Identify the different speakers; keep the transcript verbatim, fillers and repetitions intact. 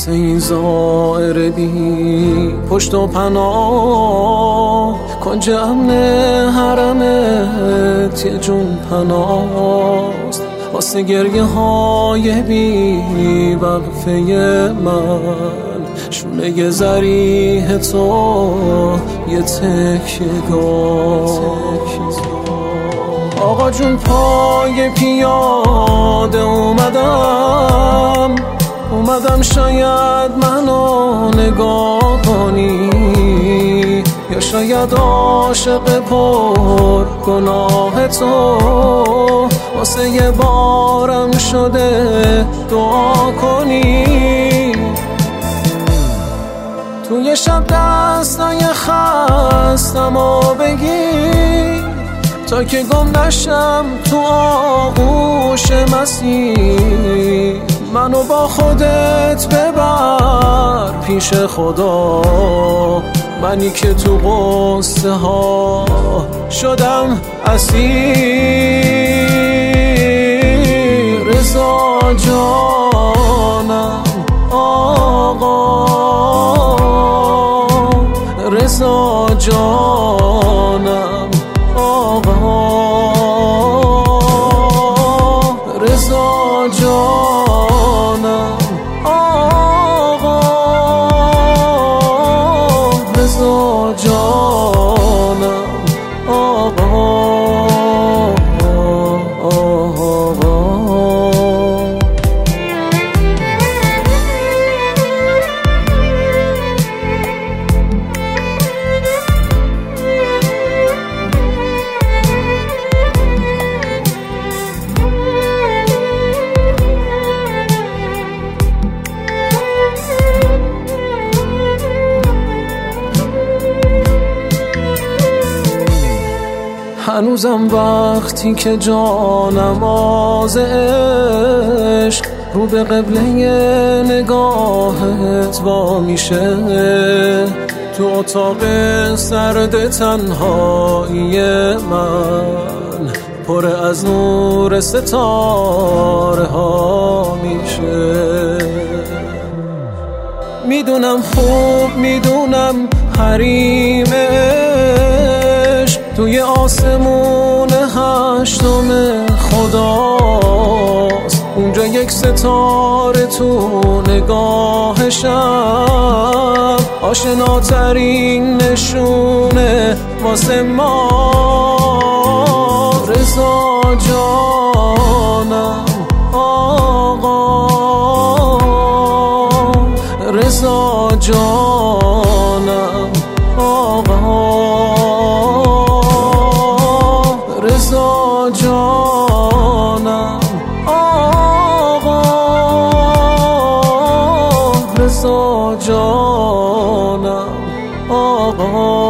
Speaker 1: مثل این زائر بی پشت و پناه، کنج امن حرمت یه جون پناست، واسه گریه های بی وقفه من شونه ی ضریح تو یه تکیه‌گاه. آقا جون پای پیاده اومدم اومدم شاید منو نگاه کنی، یا شاید عاشق پر گناه تو واسه یه بارم شده دعا کنی. توی شب دستای خستم و بگی تا که گم نشم تو آغوش مسیح، منو با خودت ببر پیش خدا، منی که تو قصه ها شدم اسیر. رضا جانم آقا، رضا جانم آقا، رضا جانم آقا، رضا جانم آقا. هنوزم وقتی که جانم آز عشق رو به قبله نگاهت وا میشه، تو اتاق سرد تنهایی من پر از نور ستاره ها میشه. میدونم خوب میدونم حریم عشق توی آسمون هشتم خداست، اونجا یک ستاره تو نگاه شب آشناترین نشونه واسه ما. رضا جانم آقا، رضا جانم آقا، رضا جانم آقا، رضا جانم آقا.